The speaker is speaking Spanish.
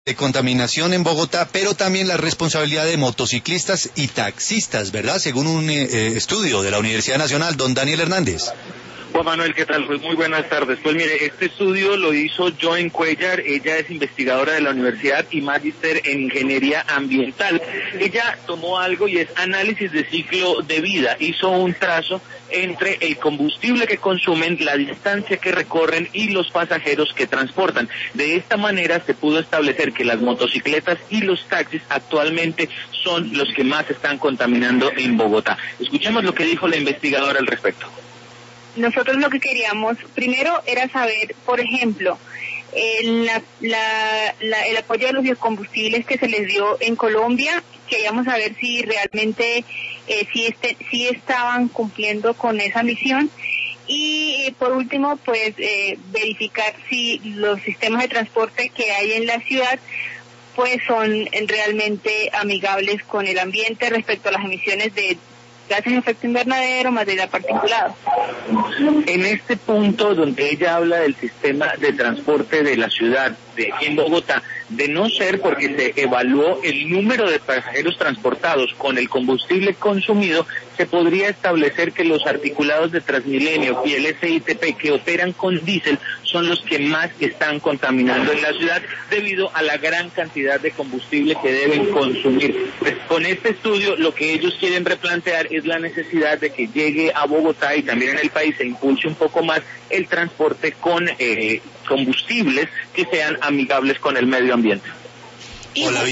de contaminación en Bogotá, pero también la responsabilidad de motociclistas y taxistas, ¿verdad? Según un estudio de la Universidad Nacional. Don Daniel Hernández. Juan Manuel, ¿qué tal? Pues muy buenas tardes. Pues mire, este estudio lo hizo Joen Cuellar. Ella es investigadora de la universidad y magíster en ingeniería ambiental. Ella tomó algo y es análisis de ciclo de vida. Hizo un trazo entre el combustible que consumen, la distancia que recorren y los pasajeros que transportan. De esta manera se pudo establecer que las motocicletas y los taxis actualmente son los que más están contaminando en Bogotá. Escuchemos lo que dijo la investigadora al respecto. Nosotros lo que queríamos primero era saber, por ejemplo, el apoyo de los biocombustibles que se les dio en Colombia. Queríamos saber si realmente si estaban cumpliendo con esa misión. Y por último, pues verificar si los sistemas de transporte que hay en la ciudad pues son realmente amigables con el ambiente respecto a las emisiones de gases de efecto invernadero, material particulado. En este punto donde ella habla del sistema de transporte de la ciudad en Bogotá, de no ser porque se evaluó el número de pasajeros transportados con el combustible consumido, se podría establecer que los articulados de Transmilenio y el SITP que operan con diésel son los que más están contaminando en la ciudad debido a la gran cantidad de combustible que deben consumir. Pues con este estudio lo que ellos quieren replantear es la necesidad de que llegue a Bogotá y también en el país se impulse un poco más el transporte con combustibles que sean amigables con el medio ambiente. Hola.